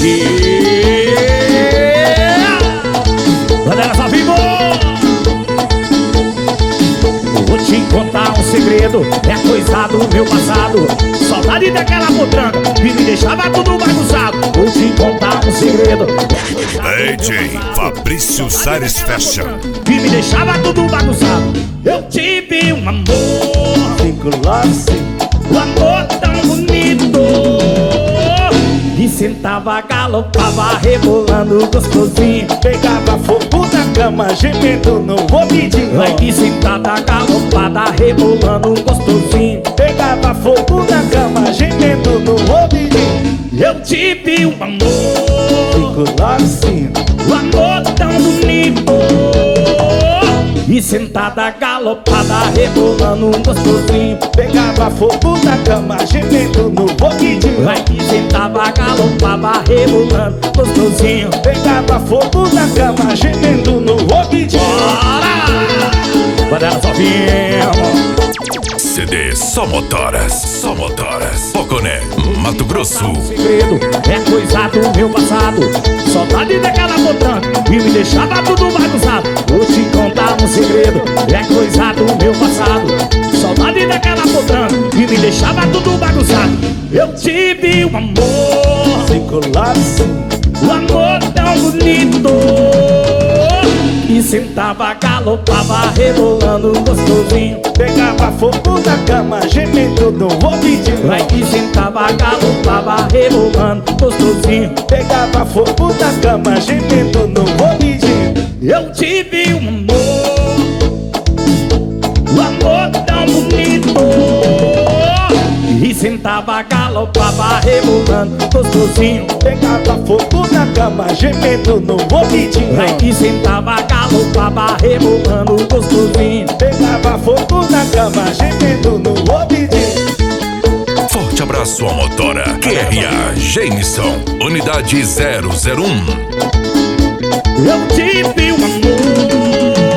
Galera, só vivo. Vou te contar um segredo, é coisa do meu passado. Saudade daquela potranca que me deixava tudo bagunçado. Vou te contar um segredo, DJ Fabrício Sares Fashion, que me deixava tudo bagunçado. Eu tive um amor, um amor tão bonito, que sentava, galopava, rebolando gostosinho. Pegava fogo na cama, gemendo no ouvidinho. Vai que sentada, galopada, rebolando gostosinho. Pegava fogo na cama, gemendo no ouvidinho. Eu tive um amor, Fico lá assim, um amor tão bonito, e sentada, galopada, rebolando gostosinho. pegava fogo na cama, gemendo no ouvidinho. Vai que sentava, galopava, rebolando gostosinho. Pegava fogo na cama, gemendo no ouvidinho. Quando ela só vinha. CD Só Motoras, Poconé, Mato Grosso. Segredo é coisa do meu passado. Saudade daquela potranca que me deixava tudo bagunçado. Vou te contar um segredo, é coisa do meu passado. Saudade daquela potranca que me deixava tudo bagunçado. Eu tive um amor, Fico lá assim, um amor tão bonito, que sentava, galopava, rebolando gostosinho. pegava fogo na cama, gemendo no ouvidinho. Vai que sentava, galopava, rebolando gostosinho. Pegava fogo na cama, gemendo no ouvidinho. Eu tive um amor tão bonito, e sentava, galopava, rebolando gostosinho. Pegava fogo na cama, gemendo no ouvidinho. Vai que sentava, galopava, rebolando gostosinho. Pegava fogo na cama, gemendo no ouvidinho. Forte abraço à motora QRA Jameson, unidade 001. Eu tive um amor,